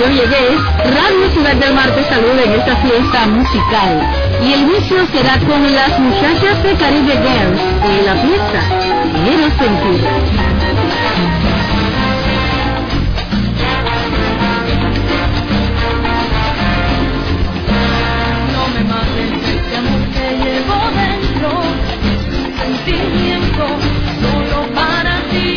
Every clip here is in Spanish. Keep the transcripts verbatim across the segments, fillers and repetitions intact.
yo llegué, Radio Ciudad del Mar te saluda en esta fiesta musical. Y el inicio será con las muchachas de Caribe Girls en la fiesta Quiero Sentir. No me mates este amor que llevo dentro, sentimiento solo para ti.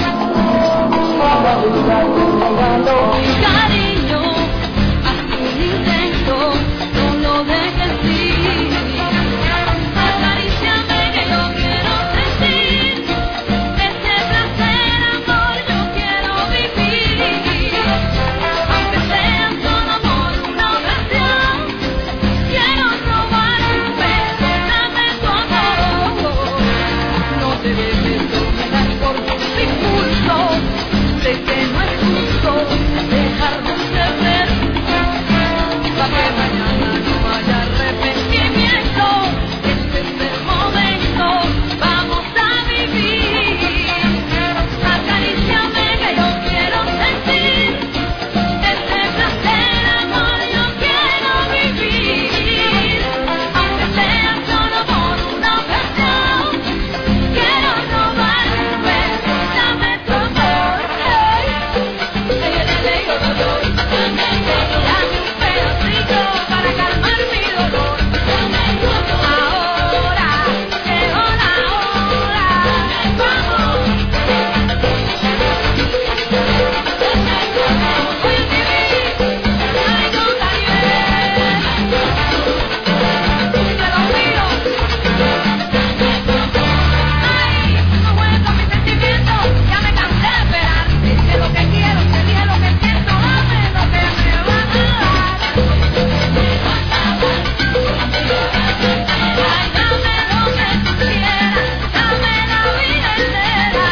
Cariño, haz un intento, no lo dejes ir. Acaríciame que yo quiero sentir ese placer, amor, yo quiero vivir. Aunque sea solo por una ocasión, quiero robar un beso, dame tu amor. No te dejes dominar por tus impulsos, sé que no es justo dejarnos de ver, para que mañana no haya arrepentimiento. Este es el momento, vamos a vivir. Acaríciame que yo quiero sentir ese placer, amor, yo quiero vivir. Aunque sea solo por una ocasión, quiero robar un beso, dame tu amor. Dame un pedacito para calmar mi dolor. Ahora llegó la hora. Vamos. Oye, Tiri, ay, no, Caribe. Te lo pido. Ay, no juegues con mis sentimientos. Ya me cansé de esperar. Dije lo que quiero, te dije lo que siento. Dame lo que me van a dar. Ay, dame lo que tú quieras. Dame la vida entera.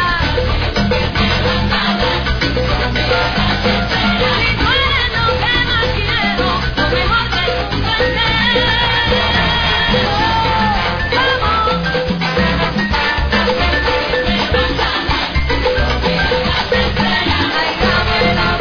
Si tú eres lo que más quiero, lo mejor del mundo entero. Vamos. Ay, dame la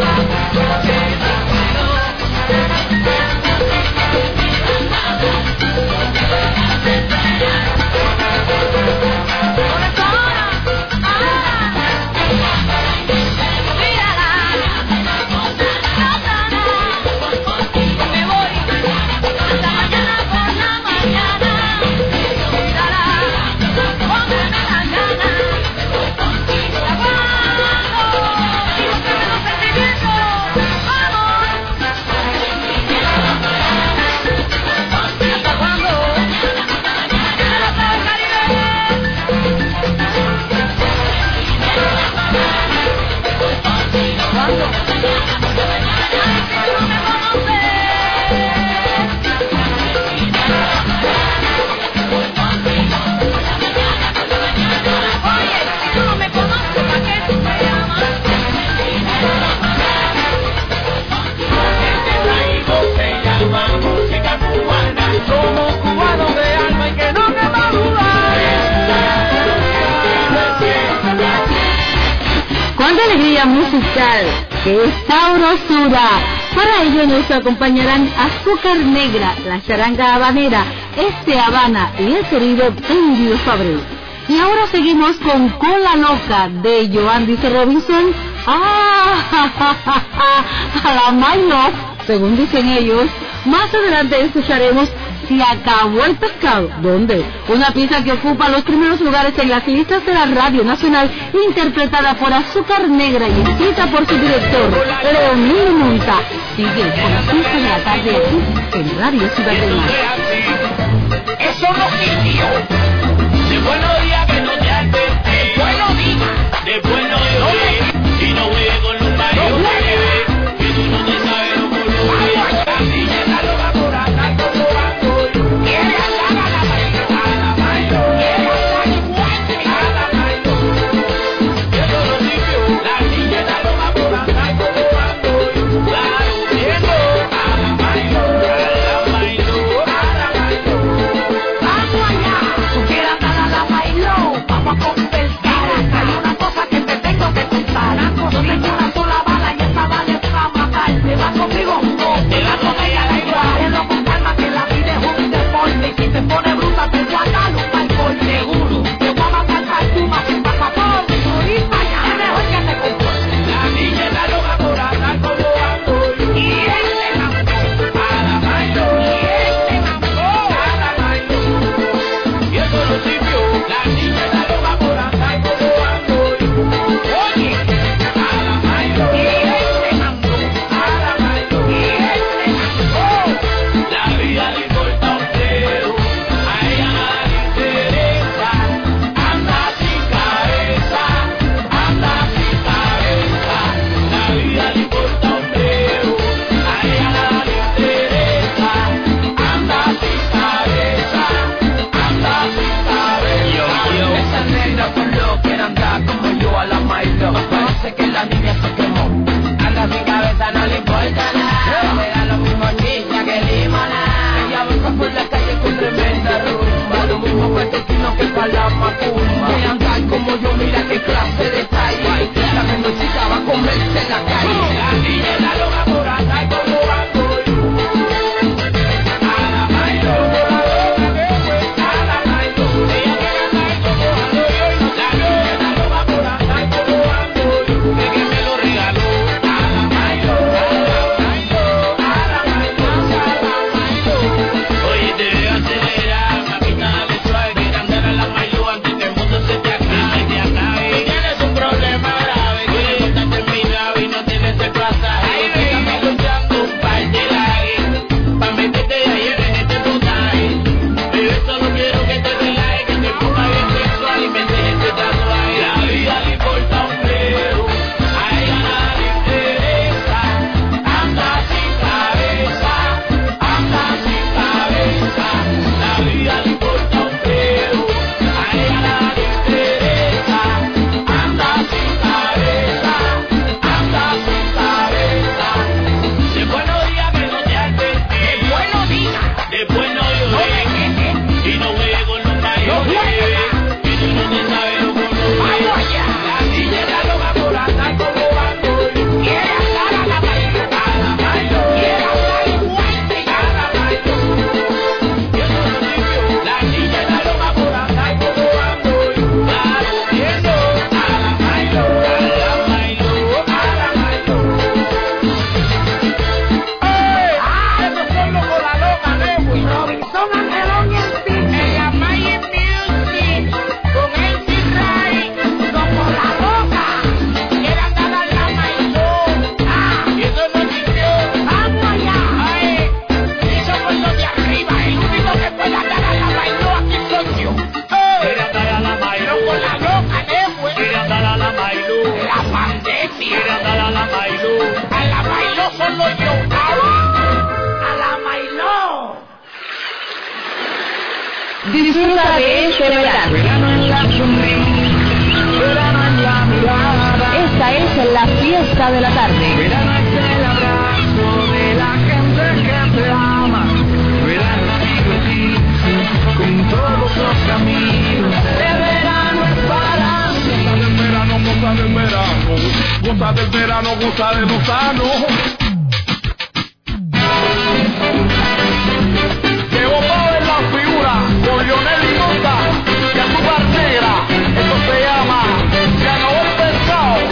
¡Cuánta alegría musical! ¡Qué sabrosura! Para ello nos acompañarán Azúcar Negra, la charanga habanera, Este Habana y el querido Tendio Fabril. Y ahora seguimos con Cola Loca de Joan dice Robinson. ¡Ah! Ja, ja, ja, ja, a la My Love, según dicen ellos. Más adelante escucharemos Se Acabó el Pescado. ¿Dónde? Una pieza que ocupa los primeros lugares en las listas de la Radio Nacional, interpretada por Azúcar Negra y escrita por su director, Leonel Monta. Sigue con las cinco de la tarde aquí en Radio Ciudad del Mar. Eso no sirvió. De buenos días que no te advertí. Buenos días. De buenos días. Y no juegues con los mayores. Que tú no te sabes lo que lo ves. La niña está loca por andar como banco. Quiere andar a la baila, a la baila. Quiere andar igual a la baila. Eso no sirvió. La niña está loca por andar como banco. Claro, viendo a la baila, a la baila, a la baila. Disfruta de este verano. Verano en la sonrisa, verano en la mirada. Esta es la fiesta de la tarde. Verano es el abrazo de la gente que te ama. Verano es divertirse con todos los amigos. El verano es para mí. Goza del verano, goza del verano. Goza del verano, goza de Lozano. Llegó Pau en la figura con Lionel y Mota y Azúcar Negra. Esto se llama Se acabó el pescado.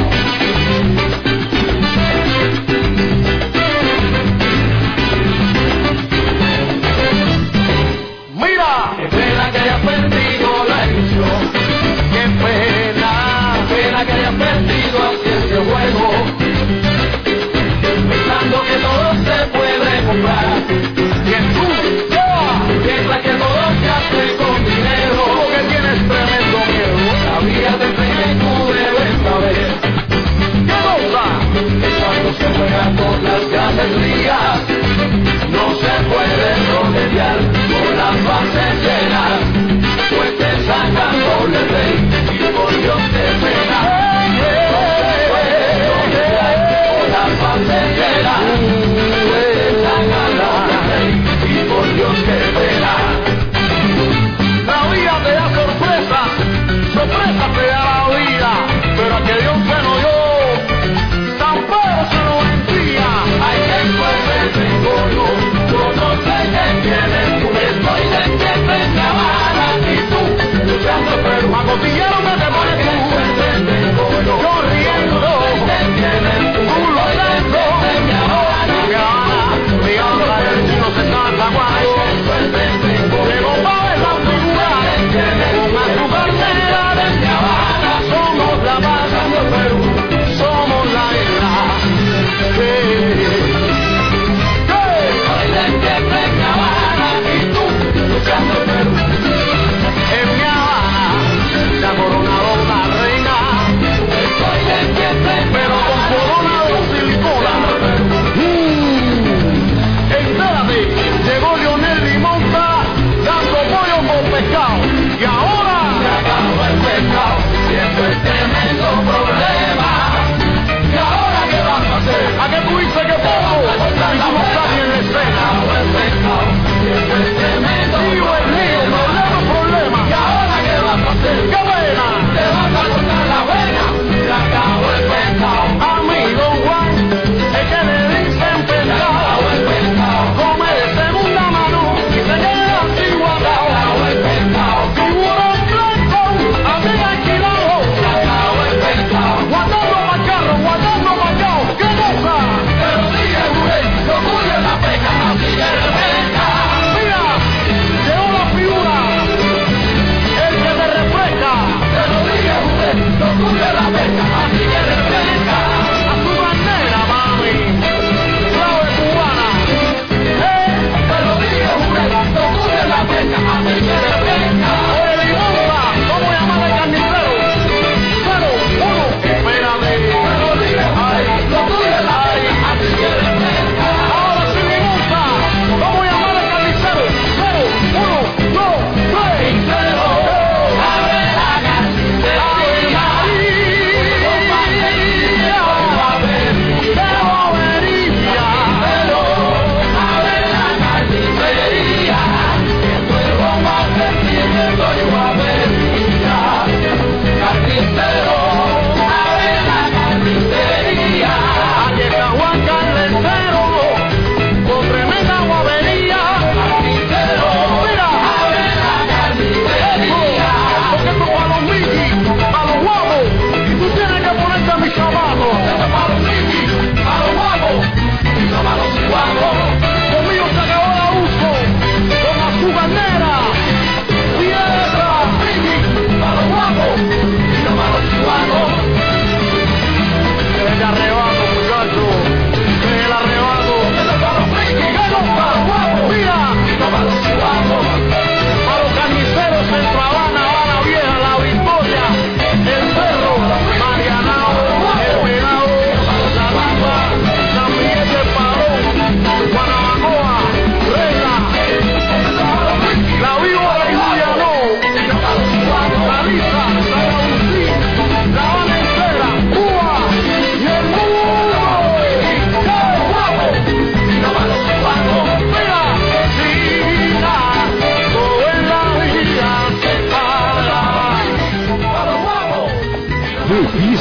Mira, qué pena que hayas perdido la ilusión. Qué pena, pena que hayas perdido así este juego. Pensando que todo se puede comprar. Que tú, yo, piensas que todo se hace con dinero. Porque tienes tremendo miedo. La vida te enseña y tú debes saber. ¿Qué cosa? Que cuando se juega con las grandes ligas, no se puede promediar con las bases llenas.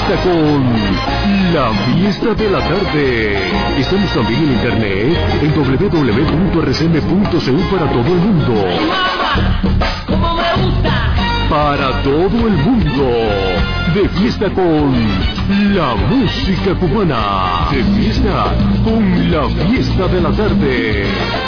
fiesta con La Fiesta de la Tarde. Estamos también en internet en doble u doble u doble u punto r c m punto c u para todo el mundo. Como me gusta. Para todo el mundo. De fiesta con la música cubana. De fiesta con La Fiesta de la Tarde.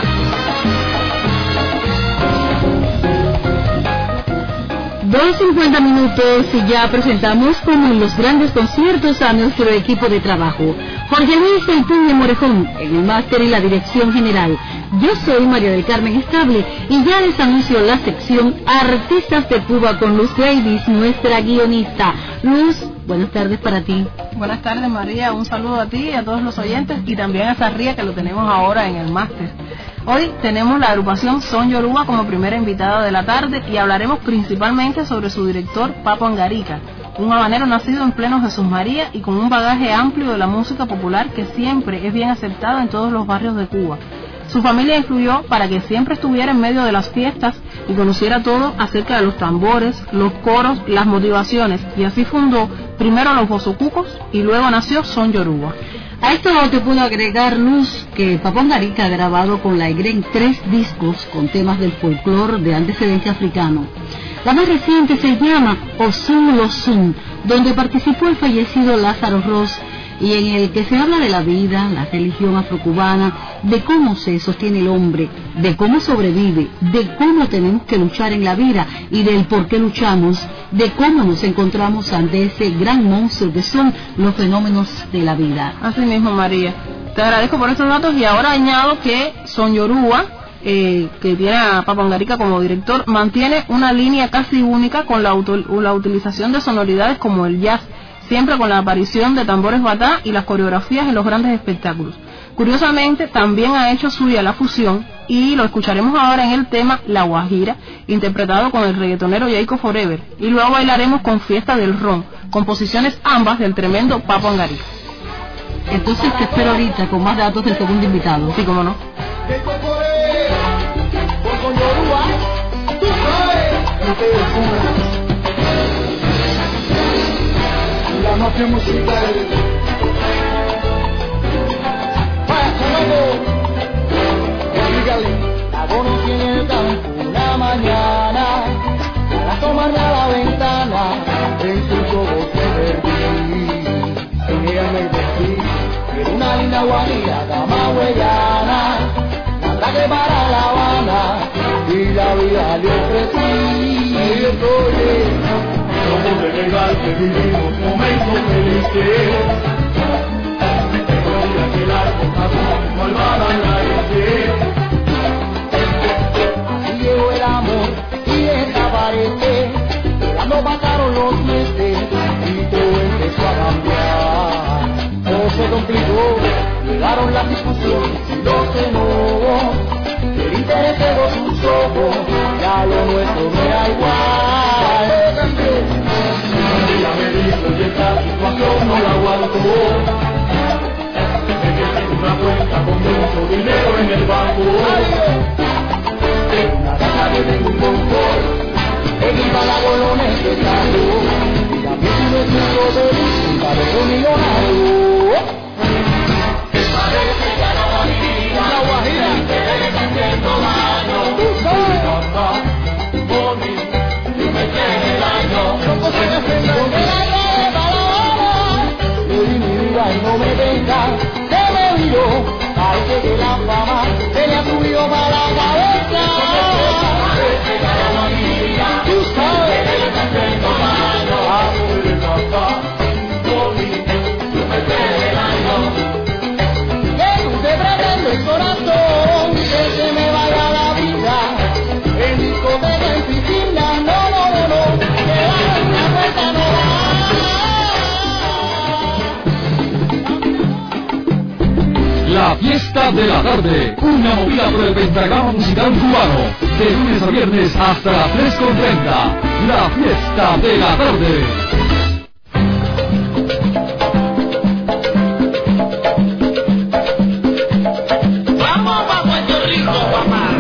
Dos cincuenta minutos y ya presentamos como en los grandes conciertos a nuestro equipo de trabajo. Jorge Luis El Puño Morejón en el máster y la dirección general. Yo soy María del Carmen Estable y ya les anuncio la sección Artistas de Cuba con Luz Davis, nuestra guionista. Luz, buenas tardes para ti. Buenas tardes, María, un saludo a ti y a todos los oyentes y también a Sarría, que lo tenemos ahora en el máster. Hoy tenemos la agrupación Son Yoruba como primera invitada de la tarde y hablaremos principalmente sobre su director Papo Angarica, un habanero nacido en pleno Jesús María y con un bagaje amplio de la música popular que siempre es bien aceptada en todos los barrios de Cuba. Su familia influyó para que siempre estuviera en medio de las fiestas y conociera todo acerca de los tambores, los coros, las motivaciones, y así fundó primero los Bosocucos y luego nació Son Yoruba. A esto te puedo agregar, Luz, que Papo Angarica ha grabado con la I G R E tres discos con temas del folclore de antecedente africano. La más reciente se llama Osun Losun, donde participó el fallecido Lázaro Ross, y en el que se habla de la vida, la religión afrocubana, de cómo se sostiene el hombre, de cómo sobrevive, de cómo tenemos que luchar en la vida y del por qué luchamos, de cómo nos encontramos ante ese gran monstruo que son los fenómenos de la vida. Así mismo, María. Te agradezco por estos datos y ahora añado que Son Yoruba, eh, que tiene a Papo Angarica como director, mantiene una línea casi única con la, auto, la utilización de sonoridades como el jazz, siempre con la aparición de tambores batá y las coreografías en los grandes espectáculos. Curiosamente, también ha hecho suya la fusión y lo escucharemos ahora en el tema La Guajira, interpretado con el reggaetonero Jacob Forever, y luego bailaremos con Fiesta del Ron, composiciones ambas del tremendo Papo Angarica. Entonces te espero ahorita con más datos del segundo invitado. Sí, cómo no. La mafia musical. Vaya, sonando. Dígale, la conocí en el campo una mañana, para asomarme a la ventana, en sus ojos me perdí. En ella me vestí, era una linda guajira, dama huellana, la que para La Habana, y la vida le ofrecí. Oye, Somos de legal que vivimos momentos felices. Recuerda que la coca malvada la hice. Así llegó el amor y desaparece. Cuando pasaron los meses y todo empezó a cambiar, todo se complicó, llegaron las discusiones y los enojos. El interés cegó sus ojos, ya lo nuestro me da igual. Ella me dijo y esta situación no la aguanto. Me quedé en una cuenta con mucho dinero en el banco. Una casa que tengo un confort, equipalado lo necesario, y también si no es mucho feliz, un cabello millonario. Parece que a la guajira, La guajira, te están haciendo daño. tú sabes, Mamá, mami, tú me tienes daño. son cosas que se dan de la calle para La Habana. Yo di mi vida y no me venga, se me vio, parece que la fama se le ha subido para la cabeza. Parece que a la guajira, Tú sabes, te están haciendo daño. Mamá, mami, tú me tienes daño. que tú te pretendes el corazón, que se me vaya la vida, en discoteca, en piscina, no, no, no, no, que la una vuelta no va. La Fiesta de la Tarde, una movida por el pentagrama musical cubano, de lunes a viernes hasta las tres con treinta. La Fiesta de la Tarde. Vamos pa' Puerto Rico, papá.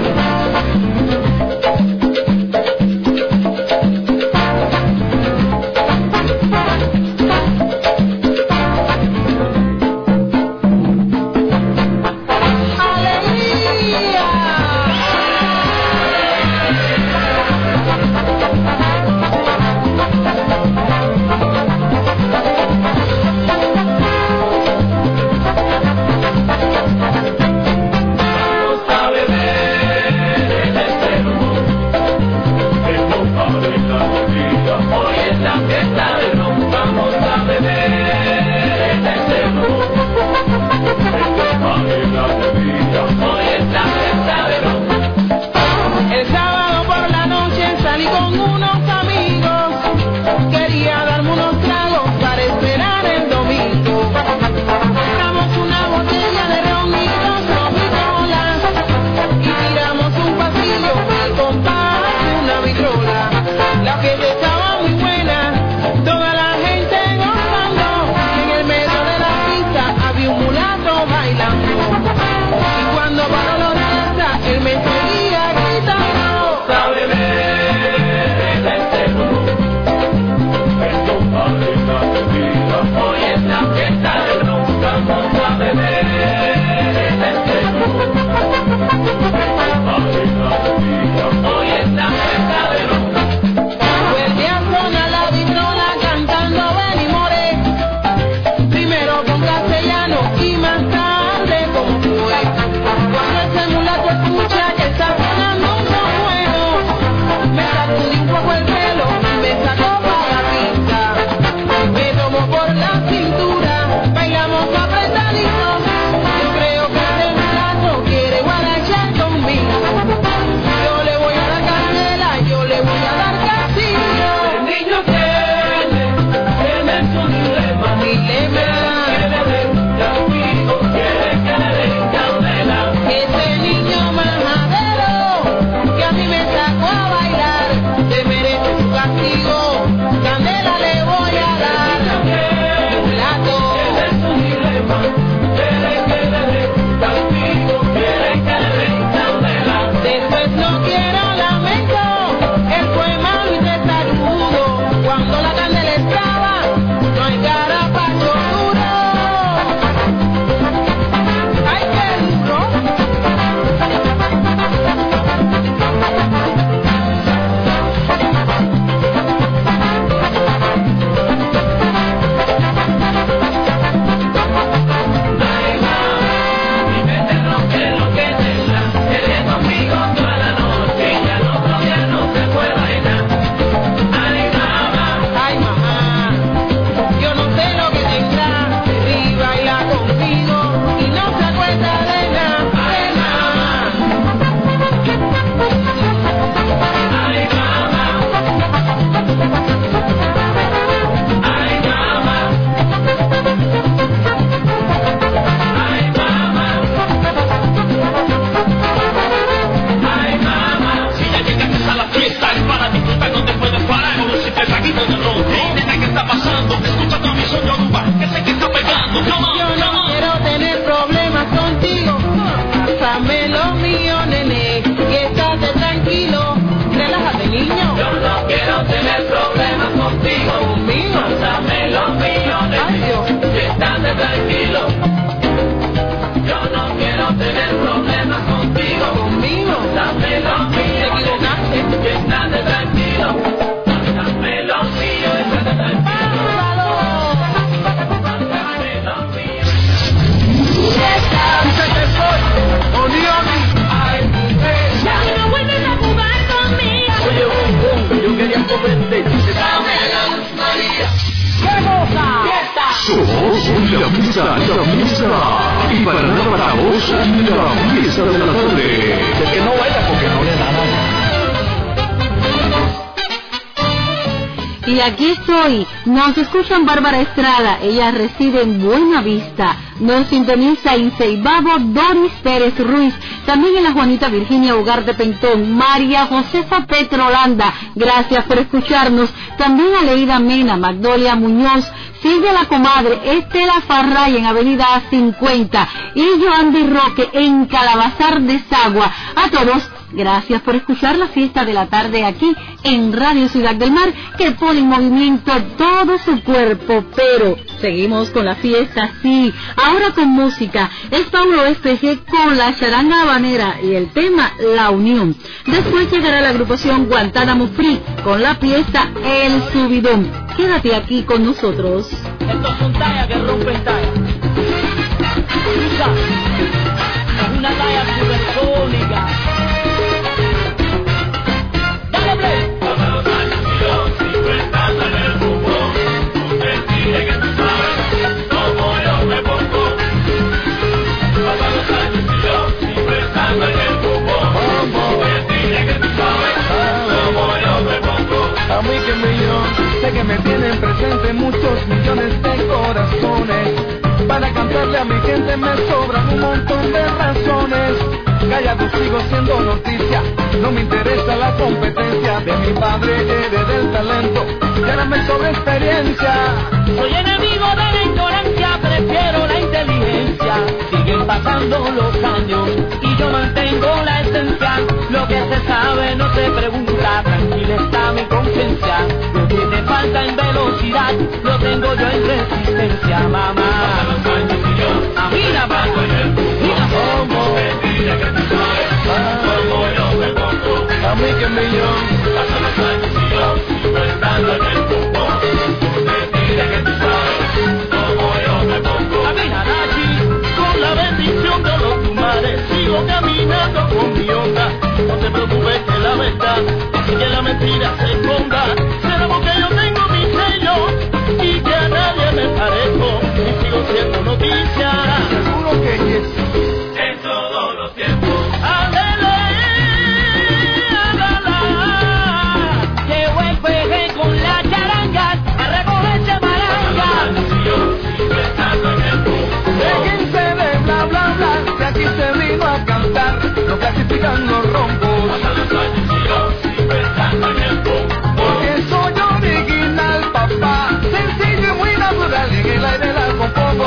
estate tranquilo, cántame lo mío, estate tranquilo. Cántame lo mío. Dice que soy Onioni. Ay, mujer. Ya no vuelves a jugar conmigo. Oye, bum, bum, yo quería comerte. Dame la luz, María. Somos la misa, la misa. Y para nada para vos, la fiesta de la tarde. El que no baila porque no le da nada. Y aquí estoy. Nos escuchan Bárbara Estrada. Ella reside en Buena Vista. Nos sintoniza en Ceibabo Doris Pérez Ruiz. También en la Juanita Virginia Ugarte Pentón. María Josefa Petrolanda. Gracias por escucharnos. También a Leida Mena, Magdolia Muñoz, Silvia la Comadre, Estela Farray en Avenida cincuenta y Joandy Roque en Calabazar de Sagua. A todos, gracias por escuchar la fiesta de la tarde aquí en Radio Ciudad del Mar, que pone en movimiento todo su cuerpo. Pero seguimos con la fiesta, sí, ahora con música. Es Paulo F G con la charanga habanera y el tema La Unión. Después llegará la agrupación Guantánamo Free con la pieza El Subidón. Quédate aquí con nosotros. Estos son tallas que rompen tallas. Usa una talla supersónica. Dale play. Pasan los años y yo sigo estando en el rumbo. Usted dice que tú sabes cómo yo me pongo. Pasan los años y yo sigo estando en el rumbo. Usted dice que tú sabes cómo yo me pongo. A mí que millón, sé que me tienen presente muchos millones de corazones. Para cantarle a mi gente me sobran un montón de razones. Callado sigo siendo noticia, no me interesa la competencia. De mi padre heredé el talento, y ahora me sobra experiencia. Soy enemigo de la ignorancia, prefiero la inteligencia. Siguen pasando los años y yo mantengo la esencia. Lo que se sabe no se pregunta, tranquila está mi conciencia. Lo que te falta en velocidad, lo tengo yo en resistencia, mamá. Pasan los años y yo, a mí la paso en el mundo. Mira cómo me pide que tú sabes cómo yo me pongo. A mí que millón, Pasan los años y yo sigo estando en el mundo. Usted pide que tú sabes cómo yo me pongo. Camina allí, con la bendición de los tumares, sigo caminando con mi onda. No te preocupes que la verdad, y que la mentira se esconda. Será porque yo tengo mi sello, y que a nadie me parezco, y sigo siendo noticia. seguro que yes. En todos los tiempos. ¡Alele! ¡Alala! Llegó el peje con la charanga a recoger chamaranga. Déjense de bla bla bla, que aquí se vino a cantar, no clasifican los rombos. Porque soy original, papá, sencillo y muy natural, en el aire la compongo.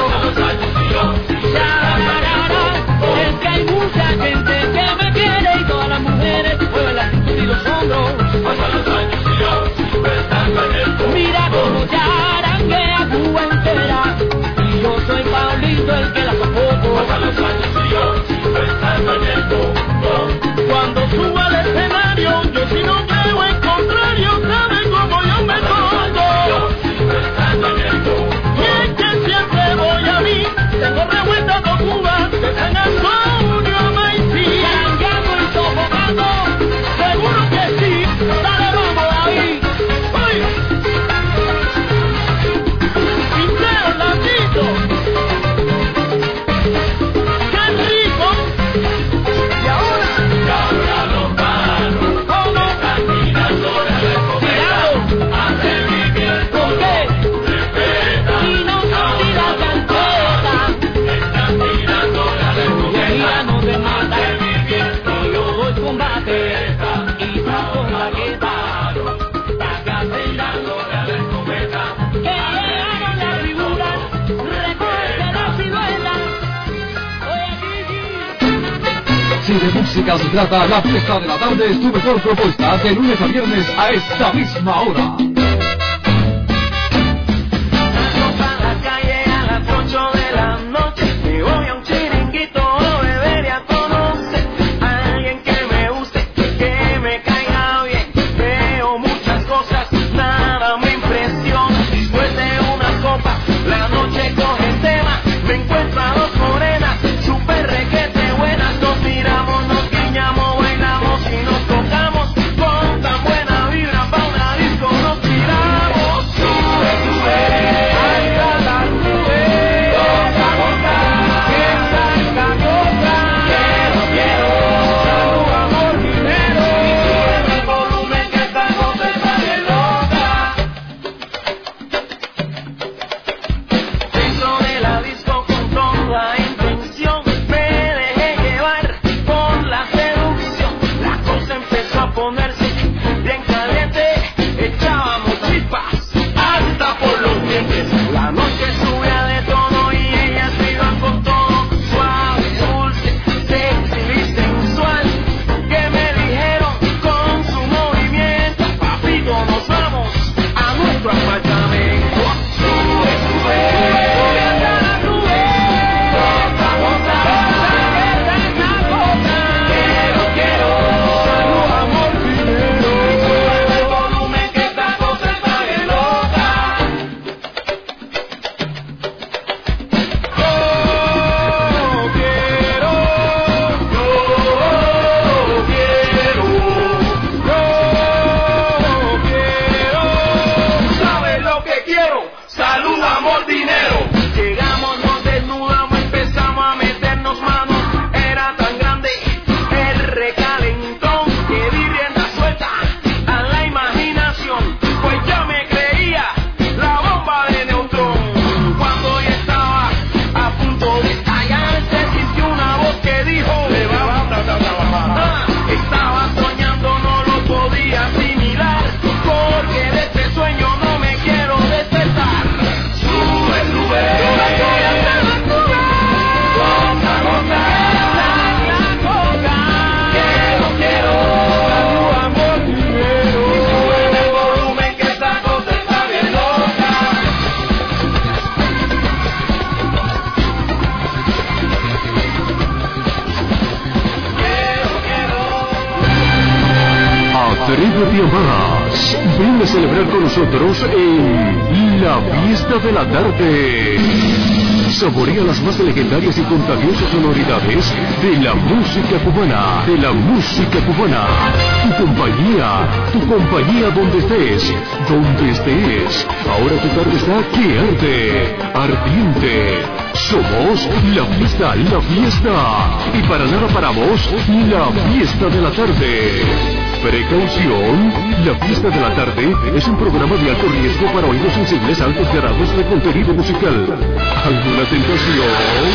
Es que hay mucha gente que me quiere y todas las mujeres mueven la cintura y los hombros. Mira como charanguea Cuba entera y yo soy Pablito el que la sofoco. Cuando subo al escenario, yo si no creo en contrario, ¿saben cómo yo me pongo? Y es que siempre voy a mí, tengo revuelta por Cuba, de San Antonio a Maití. Charangueando y sofocando, seguro que sí, dale vamos ahí. ¡Uy! Pinteo Landito, ¡qué rico! Y ahora, los palos, como caminando la recometa, hace vivir ¿Por qué? respeta. Si no soy la carpeta, Están tirando la y ella recometa, no te mata. viviendo Yo doy combate y tú con baqueta. Están tirando la recometa. Que llegaron las figuras, recoge la silueta. Oye, Gigi. Si de música se trata, la fiesta de la tarde es tu mejor propuesta de lunes a viernes a esta misma hora. salgo pa' la calle a las ocho de la noche, me voy a un chiringuito, beber y a conocer a alguien que me guste, que me caiga bien. bien caliente, echábamos chispas hasta por los dientes. La noche subía de tono y ellas iban con todo, suave, dulce, sexy y sensual, que me dijeron con su movimiento, papito, nos vamos a nuestro apartamento. Sube, sube, sube hasta la nube, gota, gota, quiero, quiero, salud, amor, dinero, sube el volumen que esta cosa está bien loca. Yo quiero, yo quiero, yo quiero, ¿sabes lo que quiero? Salud, amor, dinero. Llegamos, nos desnudamos, empezamos a meternos manos. Era tan grande el recalentón que di rienda suelta a la imaginación, pues ya me creía la bomba de neutrón. Cuando ya estaba a punto de estallar, se sintió una voz que dijo: levántate a trabajar. Ah, estaba soñando, no lo podía asimilar, porque de este sueño no me quiero despertar. Sube, sube, sube, sube hasta la nube, gota, gota, la coca. Quiero, quiero, salud, amor, dinero, sube el volumen que esta cosa está bien loca. Quiero, quiero. Atrévete a más. Ven a celebrar con nosotros en la fiesta de la tarde. Saborea las más legendarias y contagiosas sonoridades de la música cubana, de la música cubana. Tu compañía, tu compañía donde estés, donde estés. Ahora tu tarde está que arde, ardiente. Somos la fiesta, la fiesta. Y para nada paramos, la fiesta de la tarde. Precaución, la fiesta de la tarde es un programa de alto riesgo para oídos sensibles a altos grados de contenido musical. ¿Alguna tentación?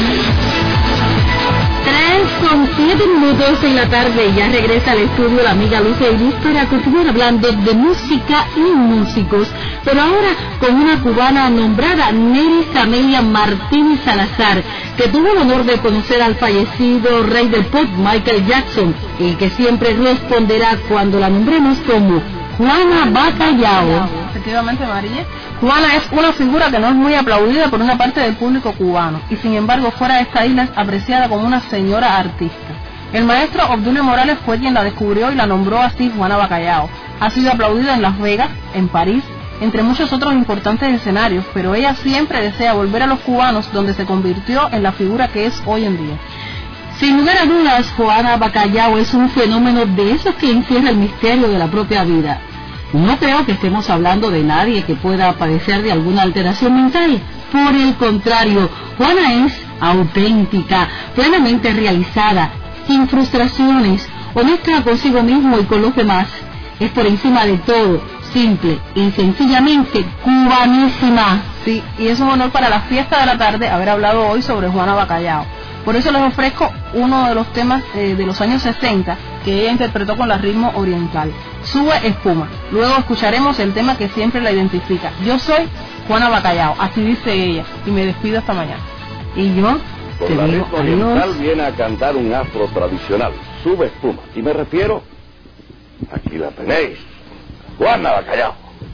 Tres con siete minutos en la tarde, ya regresa al estudio la amiga Lucia Iris para continuar hablando de música y músicos, pero ahora con una cubana nombrada Nery Camelia Martínez Salazar, que tuvo el honor de conocer al fallecido rey del pop Michael Jackson, y que siempre responderá cuando la nombremos como Juana Bacallao. Efectivamente, María. Juana es una figura que no es muy aplaudida por una parte del público cubano, y sin embargo fuera de esta isla es apreciada como una señora artista. El maestro Obdulio Morales fue quien la descubrió y la nombró así Juana Bacallao. Ha sido aplaudida en Las Vegas, en París, entre muchos otros importantes escenarios, pero ella siempre desea volver a los cubanos, donde se convirtió en la figura que es hoy en día. Sin lugar a dudas, Juana Bacallao es un fenómeno de esos que encierra el misterio de la propia vida. No creo que estemos hablando de nadie que pueda padecer de alguna alteración mental. Por el contrario, Juana es auténtica, plenamente realizada, sin frustraciones, honesta consigo mismo y con los demás. Es por encima de todo, simple y sencillamente cubanísima. Sí, y es un honor para la fiesta de la tarde haber hablado hoy sobre Juana Bacallao. Por eso les ofrezco uno de los temas eh, de los años sesenta que ella interpretó con la ritmo oriental, Sube Espuma. Luego escucharemos el tema que siempre la identifica, Yo soy Juana Bacallao, así dice ella, y me despido hasta mañana. Y yo Con te la digo ritmo oriental adiós. viene a cantar un afro tradicional, Sube Espuma. Y me refiero, aquí la tenéis, Juana Bacallao.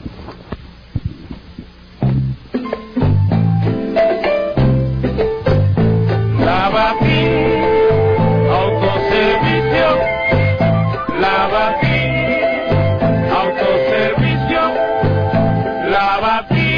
Lavatín, autoservicio, Lavatín, autoservicio, Lavatín.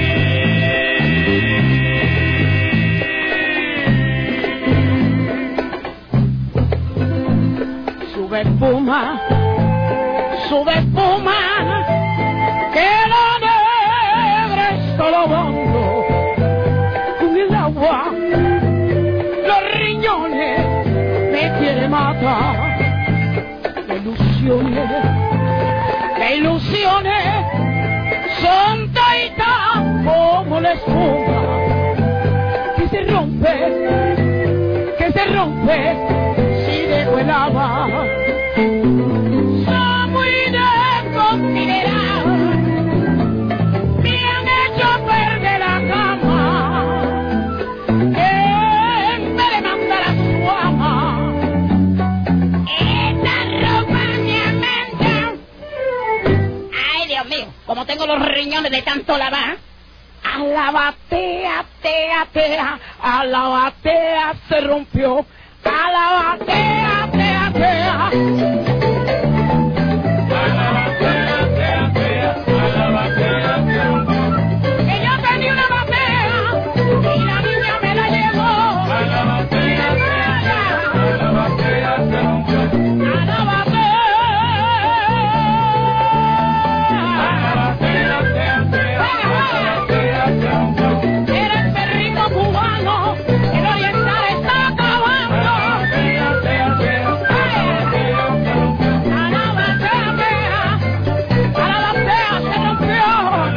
Sube espuma, sube espuma, que la negra está lavando con el agua. Los riñones me quiere matar. Las ilusiones, las ilusiones son taitas como la espuma que se rompe, que se rompe si dejo el agua. Soy muy de Dios mío, como tengo los riñones de tanto lavar. A la batea, tea, tea, a la batea se rompió. A la batea, tea, tea. A la batea, tea, tea, a la batea se rompió. Que yo tenía una batea y la niña me la llevó. A la batea, tea, tea, a la batea se rompió. A la batea. Era el perrito cubano, el oriental está acabando. A la batea, a la batea se rompió.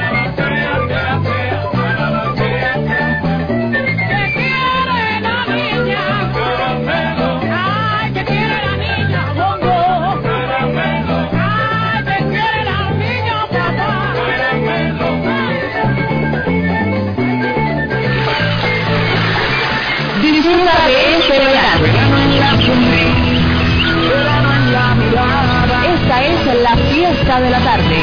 ¿Qué quiere la niña? Ay, ¿qué quiere la niña? Bongo. Ay, ¿qué quiere la niña, papá? Disfruta de este verano. Esta es la fiesta de la tarde.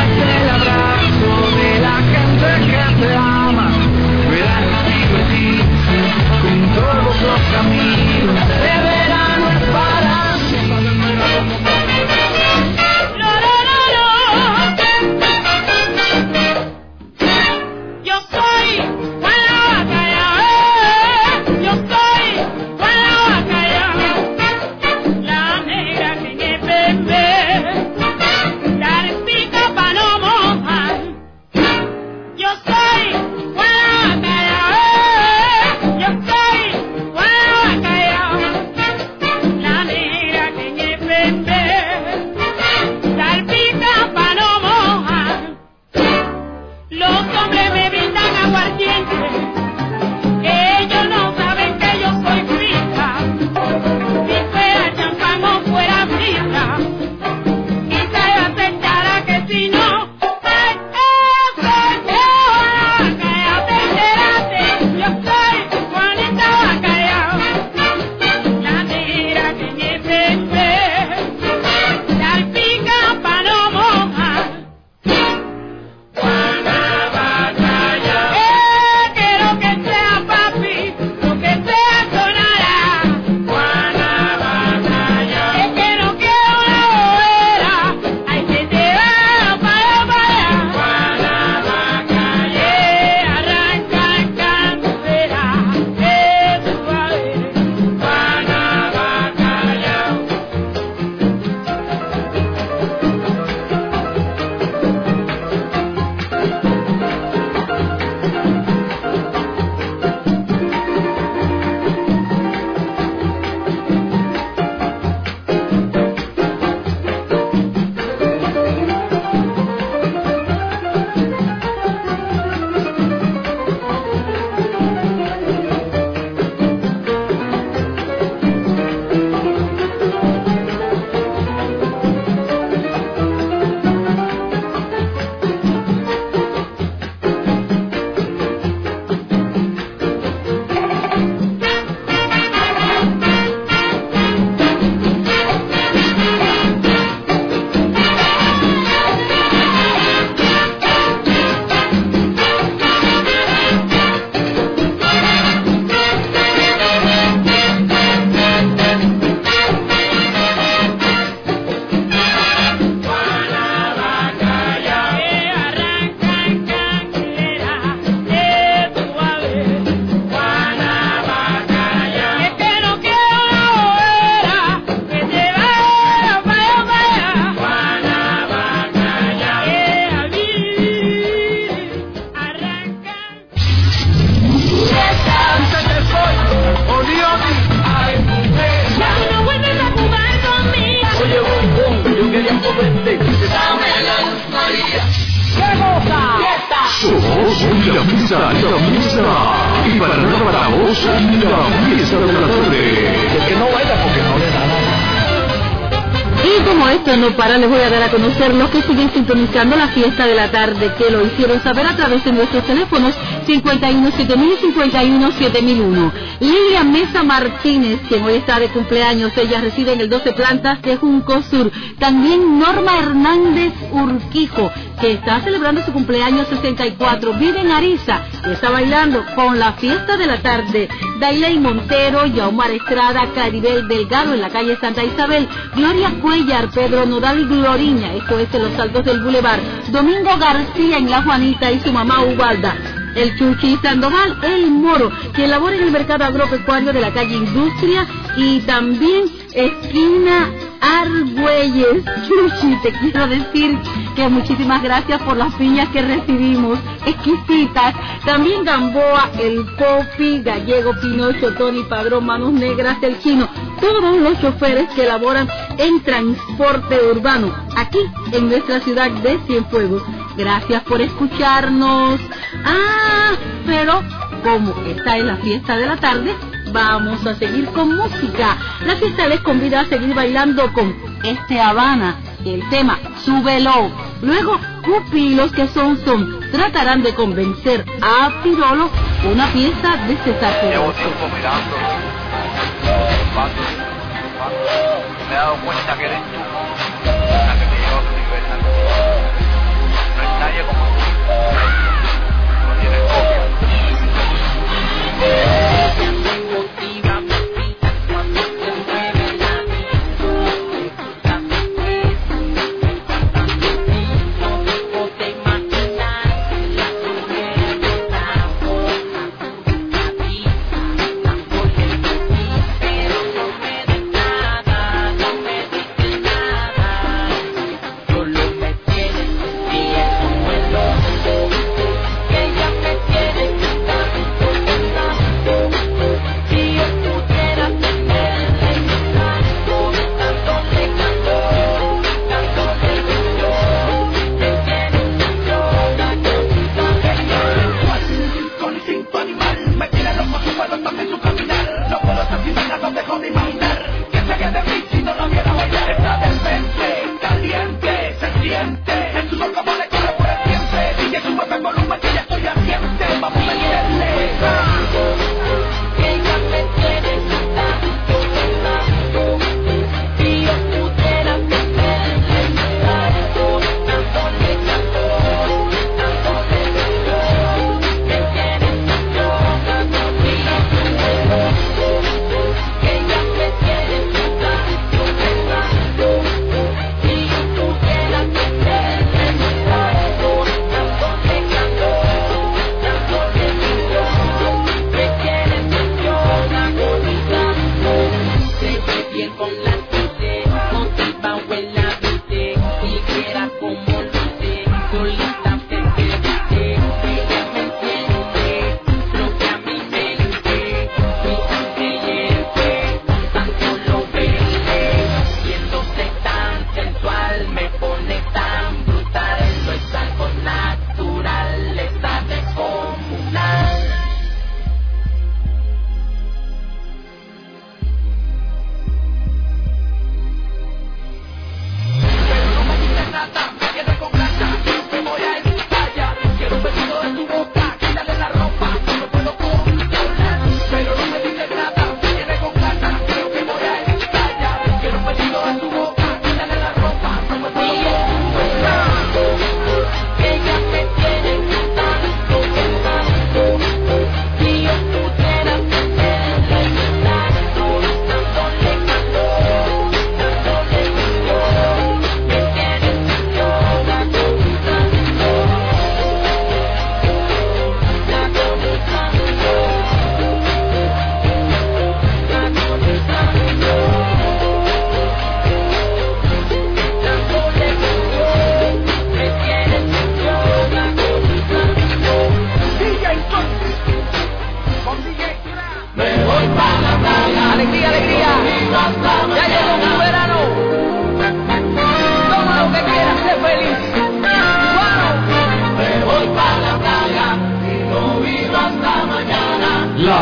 Yo soy buena bacalla, yo soy buena bacalla, la negra que me bebe, dar pica pa' no mojar. Yo soy buena bacalla, yo soy buena bacalla, la negra que me bebe, dar pica pa' no mojar. Los hombres me brindan aguardiente, ellos no saben que yo soy fija. Si fuera champán o fuera fija, quizá yo aceptara que si no, ay, eh, cállate, entérate, yo soy Juanita Bacallao, la negra que me bebe, salpica pa' no mojar. Juana Bacallao, eh, quiero que sea papi, lo que sea sonará. Juana Bacallao, es que no quiero una bobera, hay que te va para para. Juana Bacallao, eh, arranca en cancera, eh, tú a ver. Juana Bacallao. Juana Bacallao, eh, arranca en cancera, eh, tú a ver. Juana Bacallao, es que no quiero una bobera, que te vaya para allá. Juana Bacallao, eh, a vivir, arranca. Ya tú no vuelves a jugar conmigo. Oye, bombón, yo quería comerte. Dame la luz, María. ¡Qué cosa! Somos la fiesta, la fiesta. Y para nada para vos, la fiesta de la tarde. El que no baila porque no le da nada. Y como esto no para, les voy a dar a conocer los que siguen sintonizando la fiesta de la tarde, que lo hicieron saber a través de nuestros teléfonos cincuenta y uno siete mil y cincuenta y uno siete mil uno. Lilia Mesa Martínez, quien hoy está de cumpleaños, ella reside en el doce Plantas de Junco Sur. También Norma Hernández Urquijo, que está celebrando su cumpleaños sesenta y cuatro, vive en Ariza y está bailando con la fiesta de la tarde. Dailey Montero, Yaumar Estrada, Caribel Delgado en la calle Santa Isabel, Gloria Cuellar, Pedro Nodal y Gloriña, esto es en los Altos del Boulevard, Domingo García en La Juanita y su mamá Ubalda. El Chuchi Sandoval, el Moro, que labora en el mercado agropecuario de la calle Industria y también esquina Argüelles. Chuchi, te quiero decir que muchísimas gracias por las piñas que recibimos, exquisitas. También Gamboa, el Popi, Gallego, Pinocho, Tony Padrón, Manos Negras, el Chino, todos los choferes que laboran en transporte urbano aquí en nuestra ciudad de Cienfuegos. Gracias por escucharnos. Ah, pero como esta es la fiesta de la tarde, vamos a seguir con música. La fiesta les convida a seguir bailando con este Habana, el tema Súbelo. Luego, Cupi y los que son son tratarán de convencer a Pirolo una pieza de César Pérez. Llevo tiempo mirando, me he dado cuenta que eres tú la que me lleva a tu nivel. No hay nadie como tú, no tienes copia. Thank you.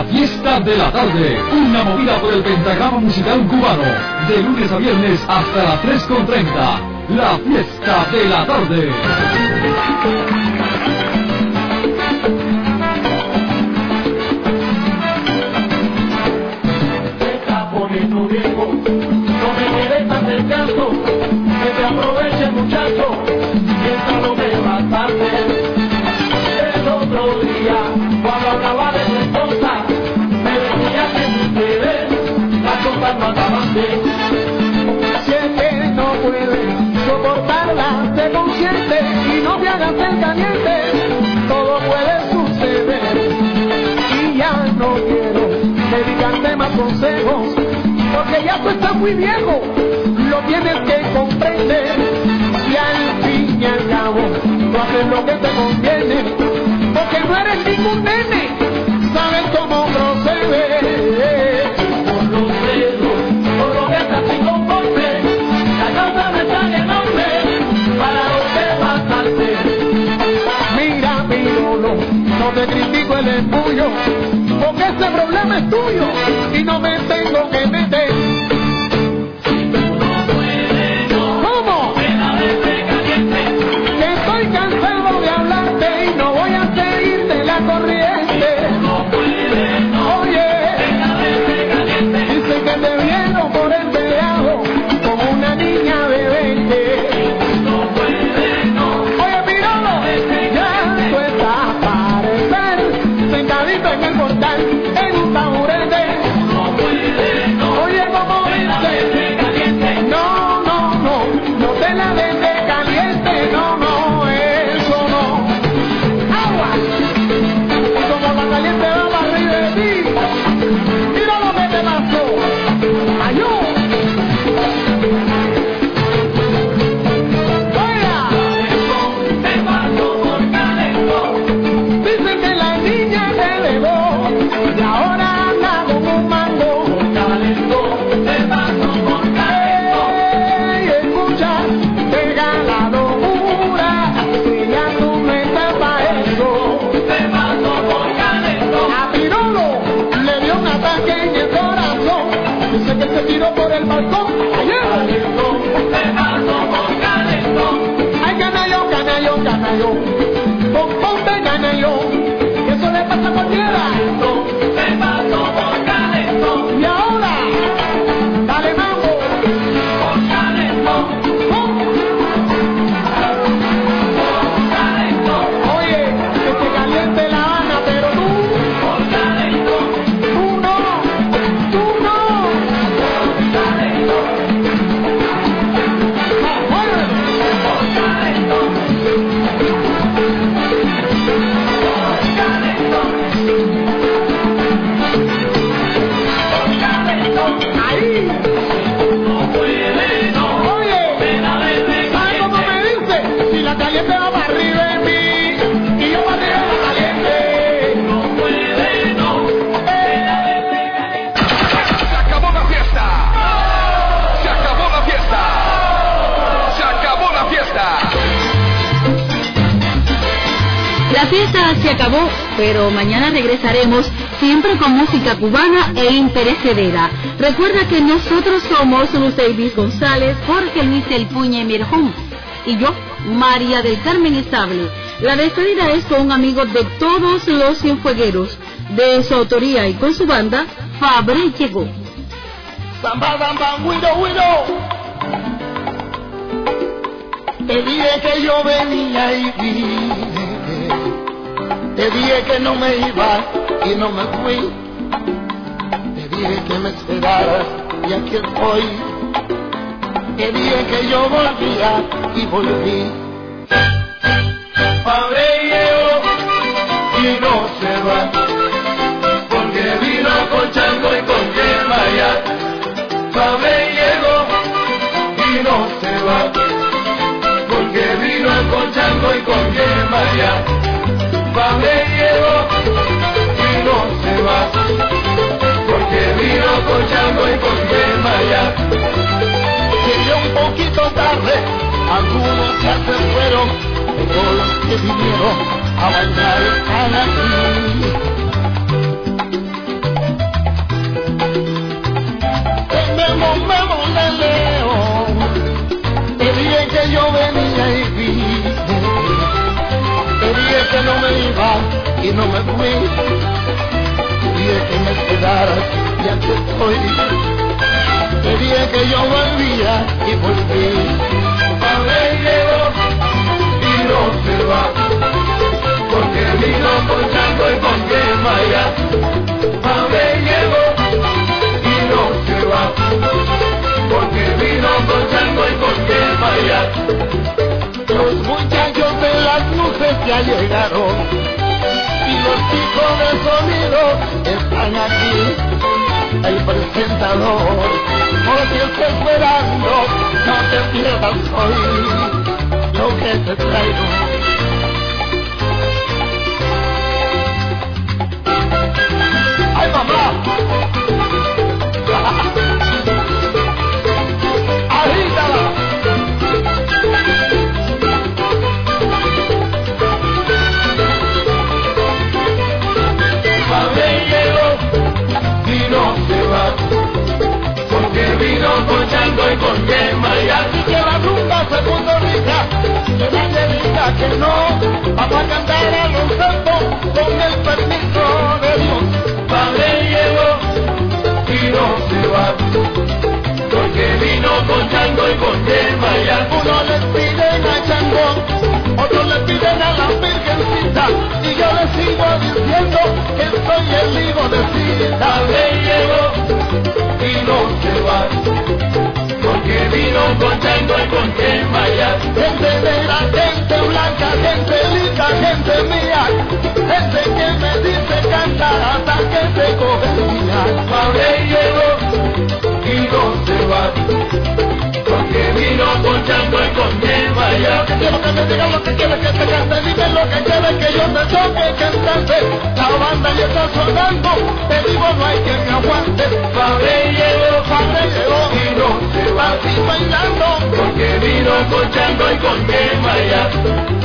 fiesta de la tarde. Una movida por el pentagrama musical cubano. De lunes a viernes hasta las tres con treinta. La fiesta de la tarde. Se está poniendo viejo, no me quedes tan descanso, que te aproveche muchacho, mientras no me bastante. El otro día, cuando hablaba de tu esposa, me decía que en ustedes las cosas no andaban bien. Si es que no puedes soportarla, sé consciente y no te hagas el caliente, todo puede suceder. Y ya no quiero dedicarte más consejos, porque ya tú estás muy viejo, lo tienes que comprender. Y al fin y al cabo, tú haces lo que te conviene, porque no eres ningún nene, sabes cómo proceder. Por los dedos, por lo que estás sin conforme, la cosa me está enorme, para lo que vas a hacer. Mira, mi Lolo, no te critico el empullo, porque ese problema es tuyo y no me tengo que meter. No puede, no. ¿Cómo? Pena verte caliente. Que estoy cansado de hablarte y no voy a seguirte la corriente. No puede, no. Oye, pena verte caliente. Dicen que te vieron por el peleado como una niña de veinte. No puede, no. Oye, Pirolo, ya tú estás a parecer sentadito en el portal en un taburete. No puede, no. Oye, como dice, no, no, no, no te la des de caliente, no, no, eso no. Agua, como la caliente va para arriba de ti, mira lo que te pasó. Ayú. Oiga, te paso por calentón. Dicen que la niña te dejó y ahora anda con un mango. Por calentón, te paso por calentón. Ey, escucha, pega la locura, que ya tú no estás pa' eso. Te paso por calentón. A Pirolo le dio un ataque en el corazón. Dice que se tiró por el balcón. Ayer. Calentón, te paso por calentón. Ay, canallón, canallón, canallón. Pon, ponte canallón. Que eso le pasa a cualquiera. Te paso por calentón. Y ahora, dale mambo. Por calentón. Pon. Por calentón. Oye, que te caliente La Habana, pero tú. Por calentón. Tú no. Tú no. Por calentón. Muévete. Por calentón. Por calentón. Por calentón. Ahí. No puede, no. Oye, pena verte ¿sabes cómo me dice? Si la caliente va para arriba de mí y yo para arriba de la caliente. No puede, no. Pena verte caliente. Se acabó la fiesta. Se acabó la fiesta. Se acabó la fiesta. La fiesta se acabó, pero mañana regresaremos siempre con música cubana e imperecedera. Recuerda que nosotros somos Luz Davis González, Jorge Luis El Puñe Mirjón y yo, María del Carmen Estable. La despedida es con un amigo de todos los cienfuegueros, de su autoría y con su banda, Fabre llegó. Bam, bam, bam, bam, guido, guido. Te dije que yo venía y vine. Te dije que no me iba y no me fui. Te dije que me esperaras y aquí estoy. Te dije que yo volvía y volví. Fabre llegó y no se va, porque vino con chango y con yema ya. Fabre llegó y no se va, porque vino con chango y con yema ya. Fabre llegó y no se va, porque vino con chango y con yema ya. Llegué un poquito tarde, algunos ya se fueron, pero los que vinieron a bailar están aquí. y no me fui. Dije que me quedara y aquí estoy. Te dije que yo volvía y volví. Padre llegó y no se va, porque vino con chango y con quemaya. Padre llegó y no se va, porque vino con chango y con quemaya. Los muchachos de las luces ya llegaron y los chicos de sonido están aquí. El presentador, por ti está esperando, no te pierdas hoy lo que te traigo. ¡Ay, mamá! ¡Agítala! Padre llegó y no se va, porque vino con chango y con quemaya. Así que la rumba se puso rica, que nadie diga que no. Vamos a cantar a los santos con el permiso de Dios. Padre llegó y no se va, porque vino con chango y con quemaya. Uno le piden a Chango, otros le piden a la Virgencita, y yo les sigo diciendo que soy el hijo de Cita. Padre llegó y no se va, porque vino con chango y con quemaya. Gente negra, gente blanca, gente linda, gente mía, gente que me dice cantar hasta que se coge el día. Padre llegó y no se va, porque vino con chango y con quemaya. Quiero que me digas lo que quieres que te cante, dime lo que quieres que yo te toque cantante. La banda ya está sonando, te digo no hay quien me aguante. Padre llegó, Padre llegó y no se va, así bailando, porque vino con chango y con quemaya.